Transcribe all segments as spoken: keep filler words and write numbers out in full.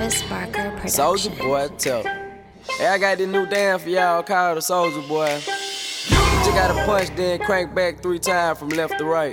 Travis Barker Production. Soldier Boy, tell. Hey, I got this new dance for y'all called the Soldier Boy. You just gotta punch, then crank back three times from left to right.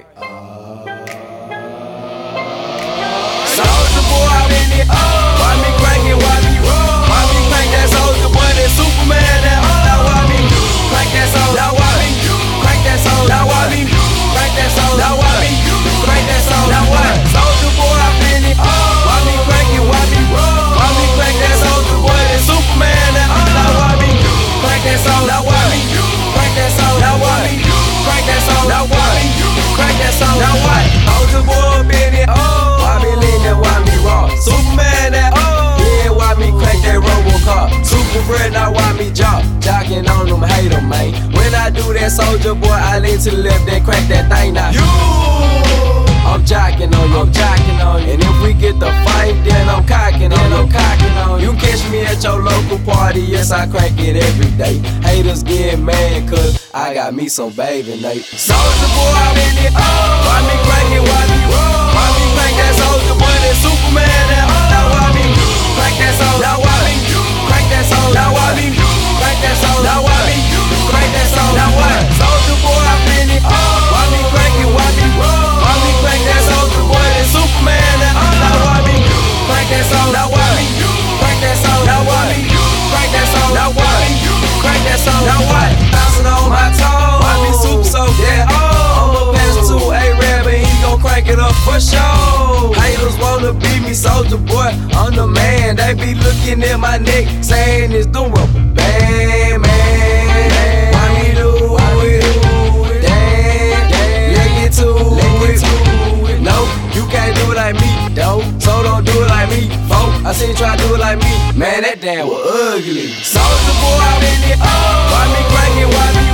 Soldier Boy, I'm in it. Why me crank it? Why me roll? Why me crank that Soldier Boy? That Superman, that all. Now why me crank that Soldier? Now why me crank that Soldier? Now why me crank that Soldier? Now why me crank that Soldier? Now what? Soldier Boy, I'm in it. Why me crank it? Why me roll? Why me crank that Soldier Boy? That Superman, that all. Now why me crank that Soldier? Now why me crank that Soldier? Now why me crank that Soldier? Now why me crank that Soldier? Now what? Soldier Boy, I'm in it. Why me lean that? Why me raw? Superman, that oh. Yeah, why me crank that Robocar? Super friend, now why me jock? Jocking on them, hate them, man. When I do that, Soldier Boy, I lean to the left, then crank that thing now. You, I'm jocking on you, I'm jocking on you. And if we get the fight, then I'm cocking on you, I'm cocking on you. You catch me at your local party, yes, I crank it every day. Haters get mad, cause I got me some baby Nate. Soldier Boy, I'm in it. Why me crank it? Why me roll? Why me crank that Soldier Boy? That Superman, that all. Now why me crank that Soldier? Now why me crank that Soldier? Now why me crank that Soldier? Now why me crank that Soldier? Now what? Soldier Boy, I'm in it. Why me crank it? Why me roll? Why me crank that Soldier Boy? That Superman, that all. Now why me crank that Soldier? Now why me crank that Soldier? Now why me crank that Soldier? Now why me crank that Soldier? Now what? Bouncing on my toes. Why me super so yeah? Oh, I'ma pass to A-Rab and he gon' crank it up for sure. Haters wanna beat me, Soldier Boy, I'm the man. They be looking at my neck, saying it's the rubber band, man. Why me do it? Damn, let get to it. No, you can't do it like me, though. So don't do it like me, folk. I seen you try to do it like me, man. That damn was ugly. Soldier Boy, I'm in it. Why me crank it? Why me